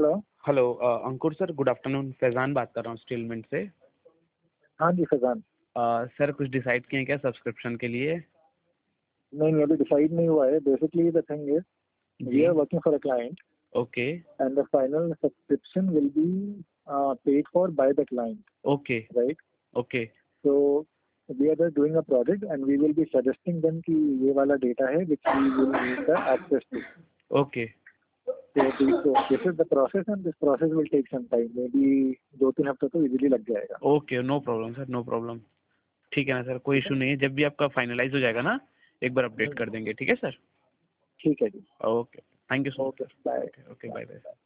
Hello. Hello Ankur sir, good afternoon. Faizan बात कर रहा हूँ स्टीलमेंट से। हाँ जी फैजान। सर कुछ डिसाइड किए हैं क्या सब्सक्रिप्शन के लिए? नहीं, अभी डिसाइड नहीं हुआ है। Basically the thing is we जी। Are working for a client okay and the final subscription will be paid for by the client, okay right? Okay so we are just doing a project and we will be suggesting them कि ये वाला data है which we will need the access to. Okay So this is the process and this process will take some time. Maybe 2-3 हफ्ते तो easily लग जाएगा। Okay, no problem sir, no problem. ठीक है ना सर, कोई ठीक है? इशू नहीं है। जब भी आपका फाइनलाइज हो जाएगा ना, एक बार अपडेट कर देंगे। ठीक है सर। ठीक है जी। Okay, thank you so much okay, sir. Bye. Okay okay, bye bye.